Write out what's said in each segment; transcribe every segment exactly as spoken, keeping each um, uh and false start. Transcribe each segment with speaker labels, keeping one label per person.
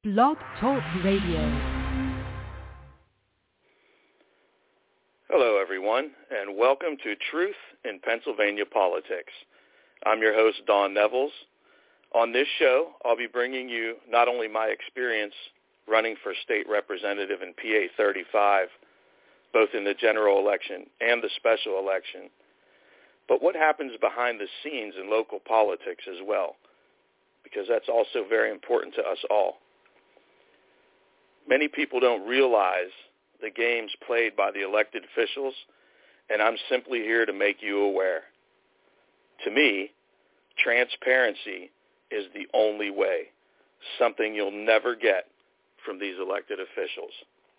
Speaker 1: Blog Talk Radio.
Speaker 2: Hello, everyone, and welcome to Truth in Pennsylvania Politics. I'm your host, Don Nevels. On this show, I'll be bringing you not only my experience running for state representative in P A thirty-five, both in the general election and the special election, but what happens behind the scenes in local politics as well, because that's also very important to us all. Many people don't realize the games played by the elected officials, and I'm simply here to make you aware. To me, transparency is the only way, something you'll never get from these elected officials.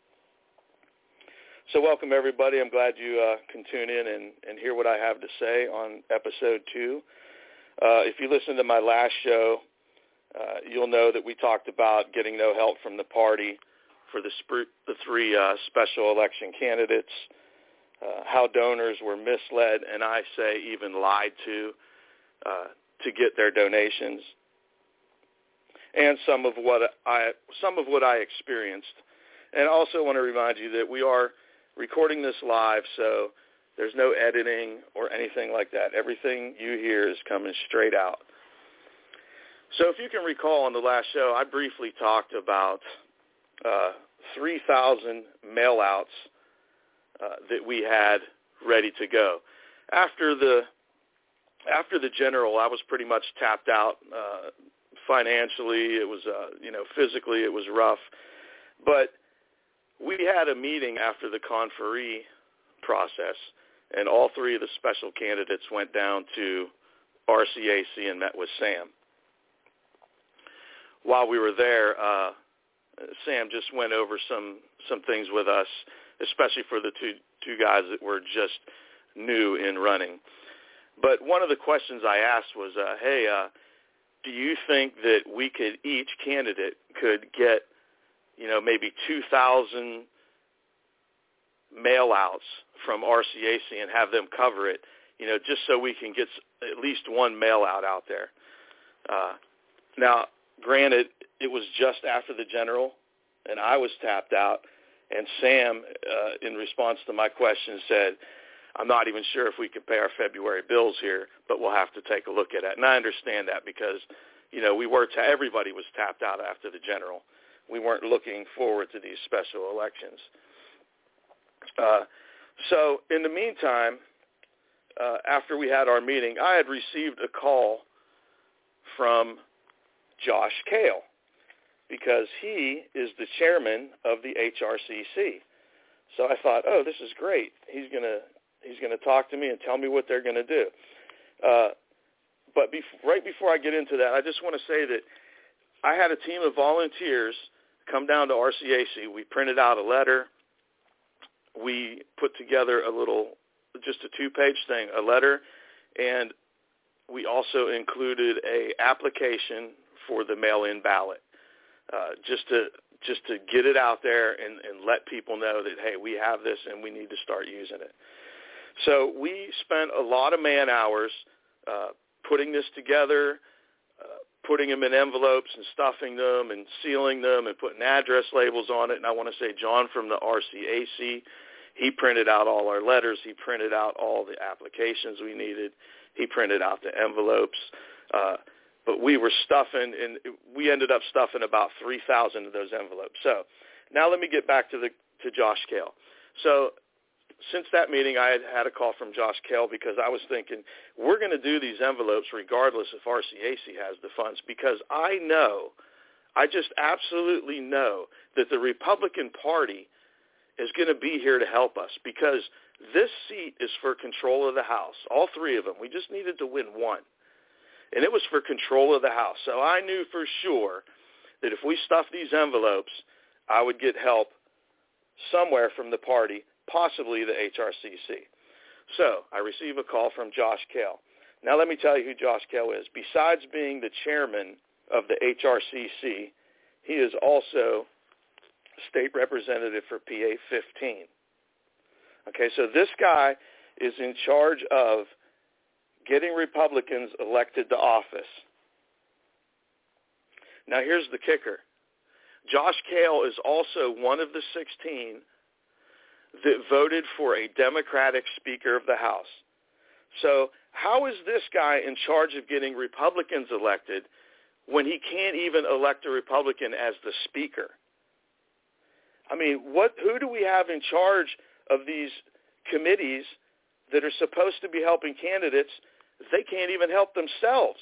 Speaker 2: So welcome, everybody. I'm glad you uh, can tune in and, and hear what I have to say on episode two. Uh, if you listen to my last show, uh, you'll know that we talked about getting no help from the party for the, sp- the three uh, special election candidates, uh, how donors were misled, and I say even lied to, uh, to get their donations, and some of what I some of what I experienced. And I also want to remind you that we are recording this live, so there's no editing or anything like that. Everything you hear is coming straight out. So if you can recall on the last show, I briefly talked about uh, three thousand mail-outs uh, that we had ready to go. After the after the general, I was pretty much tapped out uh, financially. It was, uh, you know, physically it was rough. But we had a meeting after the conferee process, and all three of the special candidates went down to R C A C and met with Sam. While we were there, uh, Sam just went over some, some things with us, especially for the two, two guys that were just new in running. But one of the questions I asked was, uh, hey, uh, do you think that we could, each candidate could get, you know, maybe two thousand mail-outs from R C A C and have them cover it, you know, just so we can get at least one mail-out out there? Uh, now, granted, it was just after the general, and I was tapped out, and Sam, uh, in response to my question, said, I'm not even sure if we can pay our February bills here, but we'll have to take a look at it. And I understand that because, you know, we were ta- everybody was tapped out after the general. We weren't looking forward to these special elections. Uh, so in the meantime, uh, after we had our meeting, I had received a call from Josh Kale, because he is the chairman of the H R C C. So I thought, oh, this is great. He's gonna he's gonna talk to me and tell me what they're gonna do. Uh, but bef- right before I get into that, I just want to say that I had a team of volunteers come down to R C A C. We printed out a letter. We put together a little, just a two-page thing, a letter, and we also included a application for the mail-in ballot, uh, just to just to get it out there and, and let people know that, hey, we have this and we need to start using it. So we spent a lot of man hours uh, putting this together, uh, putting them in envelopes and stuffing them and sealing them and putting address labels on it. And I want to say John from the R C A C, he printed out all our letters. He printed out all the applications we needed. He printed out the envelopes. Uh, But we were stuffing, and we ended up stuffing about three thousand of those envelopes. So now let me get back to the to Josh Kale. So since that meeting, I had had a call from Josh Kale because I was thinking, we're going to do these envelopes regardless if R C A C has the funds, because I know, I just absolutely know that the Republican Party is going to be here to help us, because this seat is for control of the House, all three of them. We just needed to win one. And it was for control of the House. So I knew for sure that if we stuffed these envelopes, I would get help somewhere from the party, possibly the H R C C. So I receive a call from Josh Kale. Now let me tell you who Josh Kale is. Besides being the chairman of the H R C C, he is also state representative for P A fifteen. Okay, so this guy is in charge of getting Republicans elected to office. Now, here's the kicker. Josh Kale is also one of the sixteen that voted for a Democratic Speaker of the House. So how is this guy in charge of getting Republicans elected when he can't even elect a Republican as the Speaker? I mean, what? Who do we have in charge of these committees that are supposed to be helping candidates if they can't even help themselves?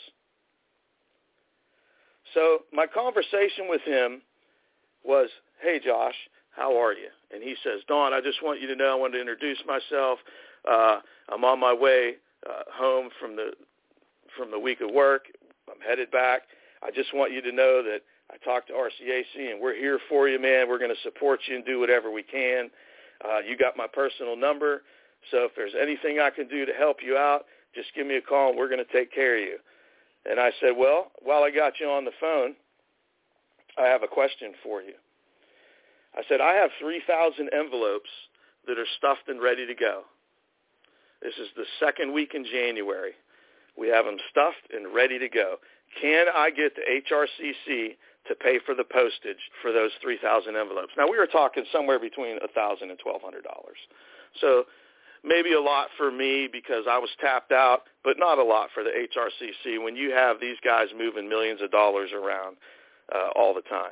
Speaker 2: So my conversation with him was, hey, Josh, how are you? And he says, Don, I just want you to know I want to introduce myself. Uh, I'm on my way uh, home from the from the week of work. I'm headed back. I just want you to know that I talked to R C A C, and we're here for you, man. We're going to support you and do whatever we can. Uh, you got my personal number, so if there's anything I can do to help you out, just give me a call, and we're going to take care of you. And I said, well, while I got you on the phone, I have a question for you. I said, I have three thousand envelopes that are stuffed and ready to go. This is the second week in January. We have them stuffed and ready to go. Can I get the H R C C to pay for the postage for those three thousand envelopes? Now, we were talking somewhere between one thousand dollars and twelve hundred dollars. So maybe a lot for me because I was tapped out, but not a lot for the H R C C when you have these guys moving millions of dollars around uh, all the time.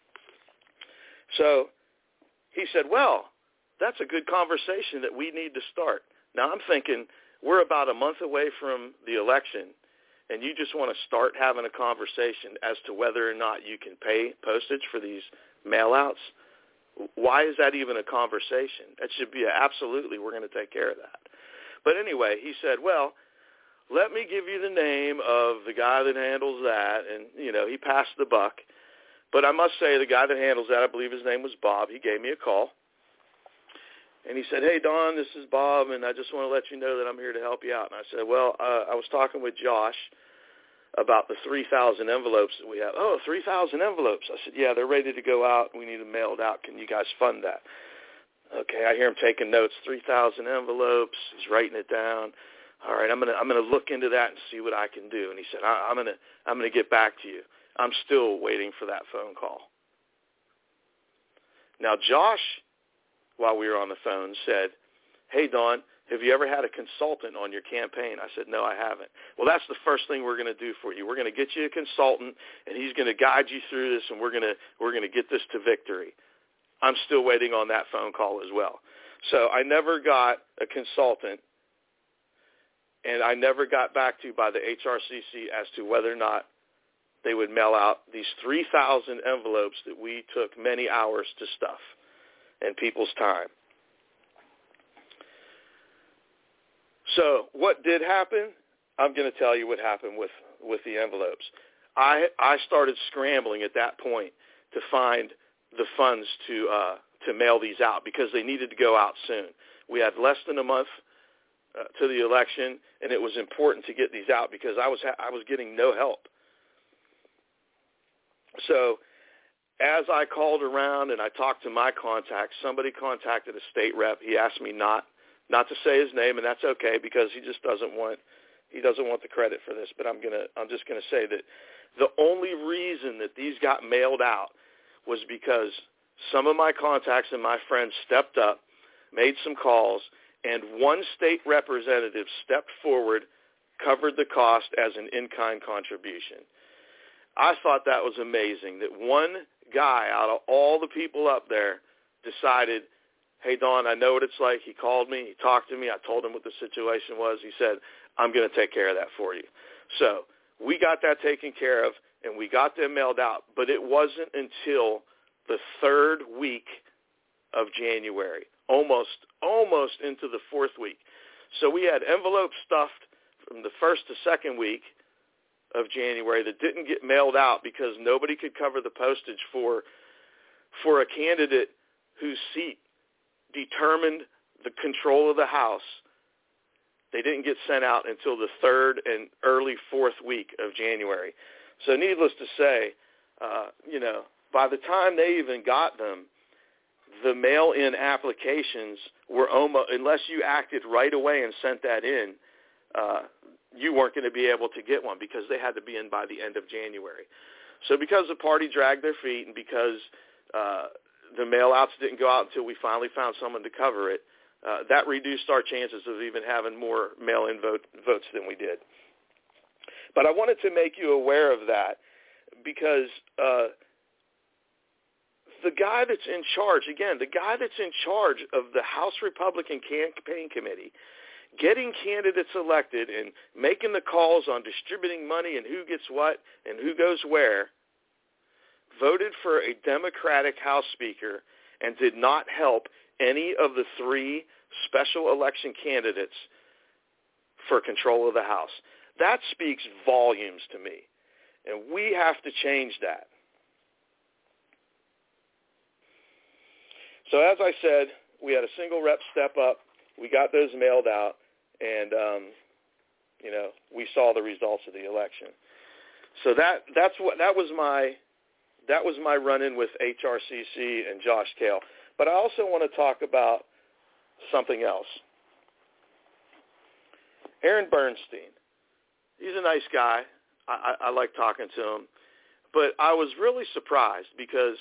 Speaker 2: So he said, well, that's a good conversation that we need to start. Now, I'm thinking we're about a month away from the election, and you just want to start having a conversation as to whether or not you can pay postage for these mail-outs. Why is that even a conversation? That should be a, absolutely, we're going to take care of that. But anyway, he said, well, let me give you the name of the guy that handles that. And, you know, he passed the buck. But I must say the guy that handles that, I believe his name was Bob. He gave me a call. And he said, hey, Don, this is Bob, and I just want to let you know that I'm here to help you out. And I said, well, uh, I was talking with Josh about the three thousand envelopes that we have. Oh, three thousand envelopes. I said, yeah, they're ready to go out. We need them mailed out. Can you guys fund that? Okay, I hear him taking notes, three thousand envelopes. He's writing it down. All right, I'm going to I'm going to look into that and see what I can do. And he said, I, I'm going to I'm going to get back to you. I'm still waiting for that phone call. Now, Josh, while we were on the phone, said, hey, Don, have you ever had a consultant on your campaign? I said, no, I haven't. Well, that's the first thing we're going to do for you. We're going to get you a consultant, and he's going to guide you through this, and we're going to we're going to get this to victory. I'm still waiting on that phone call as well. So I never got a consultant, and I never got back to by the H R C C as to whether or not they would mail out these three thousand envelopes that we took many hours to stuff and people's time. So what did happen? I'm going to tell you what happened with, with the envelopes. I I started scrambling at that point to find the funds to uh, to mail these out because they needed to go out soon. We had less than a month uh, to the election, and it was important to get these out because I was ha- I was getting no help. So as I called around and I talked to my contacts, somebody contacted a state rep. He asked me not not to say his name, and that's okay because he just doesn't want he doesn't want the credit for this. But I'm gonna I'm just gonna say that the only reason that these got mailed out was because some of my contacts and my friends stepped up, made some calls, and one state representative stepped forward, covered the cost as an in-kind contribution. I thought that was amazing that one guy out of all the people up there decided, hey, Don, I know what it's like. He called me. He talked to me. I told him what the situation was. He said, I'm going to take care of that for you. So we got that taken care of, and we got them mailed out. But it wasn't until the third week of January, almost, almost into the fourth week. So we had envelopes stuffed from the first to second week of January that didn't get mailed out because nobody could cover the postage for for a candidate whose seat determined the control of the House. They didn't get sent out until the third and early fourth week of January. So needless to say, uh, you know, by the time they even got them, the mail-in applications were almost, unless you acted right away and sent that in, uh, you weren't going to be able to get one because they had to be in by the end of January. So because the party dragged their feet and because uh, the mail-outs didn't go out until we finally found someone to cover it. Uh, that reduced our chances of even having more mail-in vote, votes than we did. But I wanted to make you aware of that because uh, the guy that's in charge, again, the guy that's in charge of the House Republican Campaign Committee, getting candidates elected and making the calls on distributing money and who gets what and who goes where, voted for a Democratic House Speaker and did not help any of the three special election candidates for control of the House. That speaks volumes to me, and we have to change that. So as I said, we had a single rep step up. We got those mailed out, and, um, you know, we saw the results of the election. So that that's what that was my that was my run-in with H R C C and Josh Kale. But I also want to talk about something else. Aaron Bernstein. He's a nice guy. I, I, I like talking to him. But I was really surprised because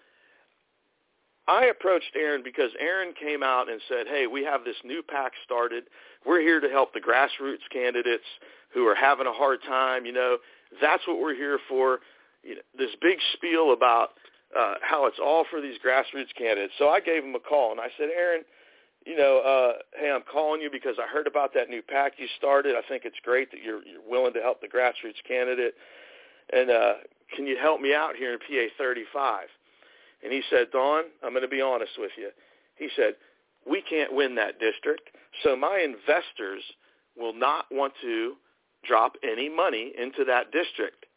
Speaker 2: I approached Aaron because Aaron came out and said, hey, we have this new PAC started. We're here to help the grassroots candidates who are having a hard time. You know, that's what we're here for. You know, this big spiel about uh, how it's all for these grassroots candidates. So I gave him a call, and I said, Aaron, you know, uh, hey, I'm calling you because I heard about that new PAC you started. I think it's great that you're, you're willing to help the grassroots candidate. And uh, can you help me out here in P A thirty-five? And he said, Don, I'm going to be honest with you. He said, we can't win that district, so my investors will not want to drop any money into that district.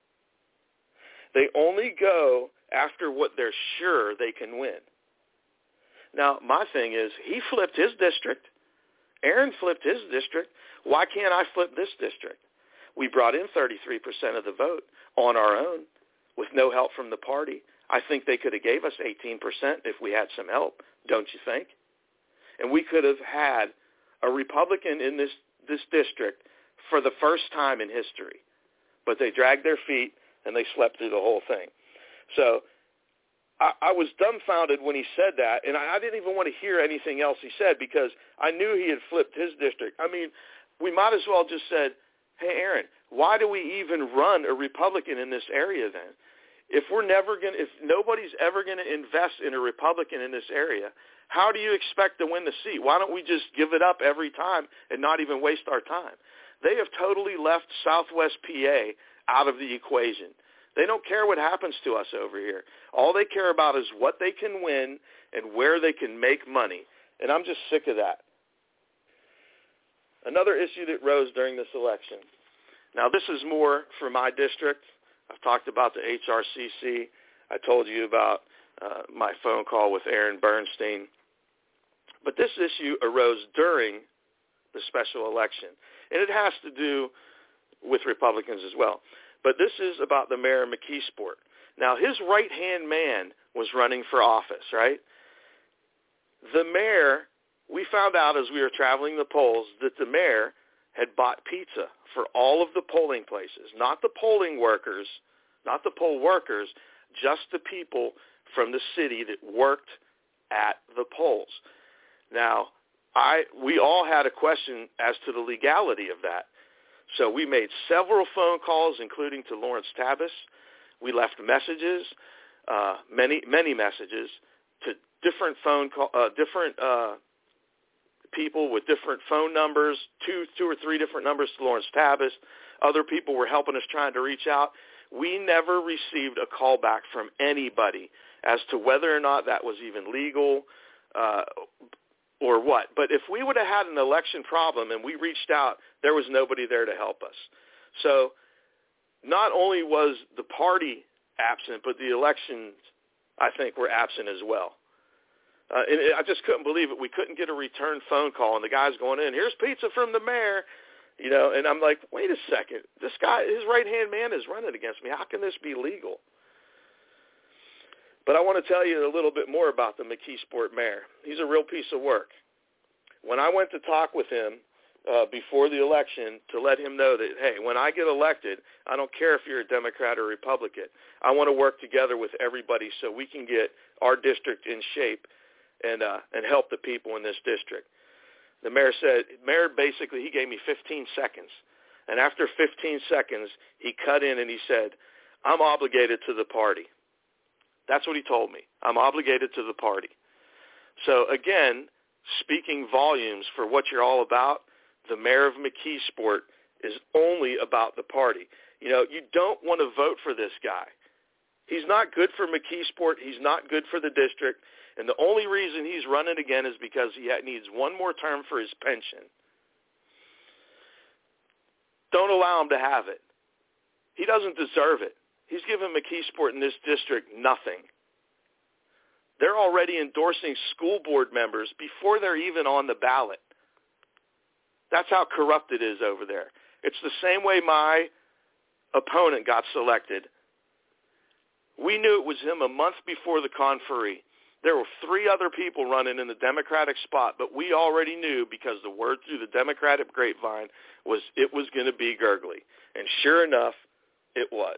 Speaker 2: They only go after what they're sure they can win. Now, my thing is, he flipped his district. Aaron flipped his district. Why can't I flip this district? We brought in thirty-three percent of the vote on our own with no help from the party. I think they could have gave us eighteen percent if we had some help, don't you think? And we could have had a Republican in this, this district for the first time in history. But they dragged their feet and they slept through the whole thing. So I, I was dumbfounded when he said that, and I, I didn't even want to hear anything else he said because I knew he had flipped his district. I mean, we might as well just said, hey, Aaron, why do we even run a Republican in this area then? If we're never going, if nobody's ever going to invest in a Republican in this area, how do you expect to win the seat? Why don't we just give it up every time and not even waste our time? They have totally left Southwest P A out of the equation. They don't care what happens to us over here. All they care about is what they can win and where they can make money. And I'm just sick of that. Another issue that rose during this election. Now, this is more for my district. I've talked about the H R C C. I told you about uh, my phone call with Aaron Bernstein. But this issue arose during the special election, and it has to do with Republicans as well. But this is about the mayor of McKeesport. Now, his right-hand man was running for office, right? The mayor, we found out as we were traveling the polls that the mayor had bought pizza for all of the polling places, not the polling workers, not the poll workers, just the people from the city that worked at the polls. Now, I we all had a question as to the legality of that. So we made several phone calls, including to Lawrence Tabas. We left messages, uh, many many messages to different phone call, uh, different uh, people with different phone numbers, two two or three different numbers to Lawrence Tabas. Other people were helping us trying to reach out. We never received a call back from anybody as to whether or not that was even legal uh, or what. But if we would have had an election problem and we reached out, there was nobody there to help us. So not only was the party absent, but the elections, I think, were absent as well. Uh, and I just couldn't believe it. We couldn't get a return phone call, and the guy's going in, here's pizza from the mayor, you know, and I'm like, wait a second. This guy, his right-hand man is running against me. How can this be legal? But I want to tell you a little bit more about the McKeesport mayor. He's a real piece of work. When I went to talk with him uh, before the election to let him know that, hey, when I get elected, I don't care if you're a Democrat or Republican. I want to work together with everybody so we can get our district in shape and uh, and help the people in this district. The mayor said, mayor basically, he gave me fifteen seconds. And after fifteen seconds, he cut in and he said, I'm obligated to the party. That's what he told me. I'm obligated to the party. So again, speaking volumes for what you're all about, the mayor of McKeesport is only about the party. You know, you don't want to vote for this guy. He's not good for McKeesport. He's not good for the district. And the only reason he's running again is because he needs one more term for his pension. Don't allow him to have it. He doesn't deserve it. He's given McKeesport in this district nothing. They're already endorsing school board members before they're even on the ballot. That's how corrupt it is over there. It's the same way my opponent got selected. We knew it was him a month before the conferee. There were three other people running in the Democratic spot, but we already knew because the word through the Democratic grapevine was it was going to be Gergely. And sure enough, it was.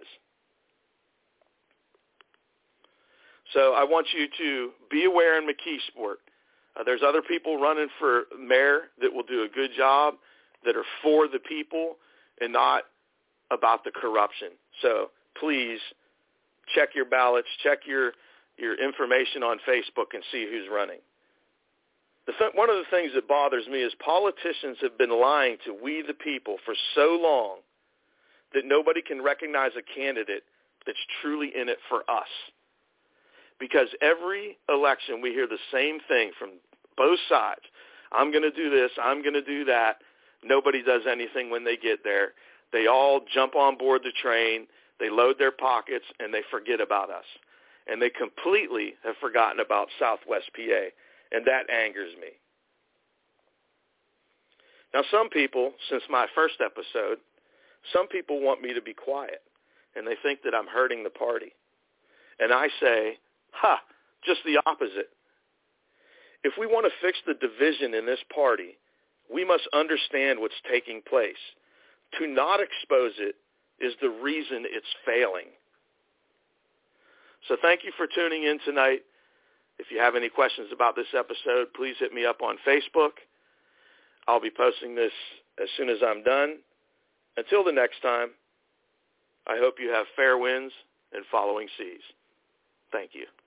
Speaker 2: So I want you to be aware in McKeesport. Uh, there's other people running for mayor that will do a good job, that are for the people and not about the corruption. So please check your ballots, check your, your information on Facebook and see who's running. The th- one of the things that bothers me is politicians have been lying to we the people for so long that nobody can recognize a candidate that's truly in it for us. Because every election we hear the same thing from both sides. I'm going to do this. I'm going to do that. Nobody does anything when they get there. They all jump on board the train. They load their pockets, and they forget about us. And they completely have forgotten about Southwest P A, and that angers me. Now, some people, since my first episode, some people want me to be quiet, and they think that I'm hurting the party. And I say, ha, just the opposite. If we want to fix the division in this party, we must understand what's taking place. To not expose it is the reason it's failing. So thank you for tuning in tonight. If you have any questions about this episode, please hit me up on Facebook. I'll be posting this as soon as I'm done. Until the next time, I hope you have fair winds and following seas. Thank you.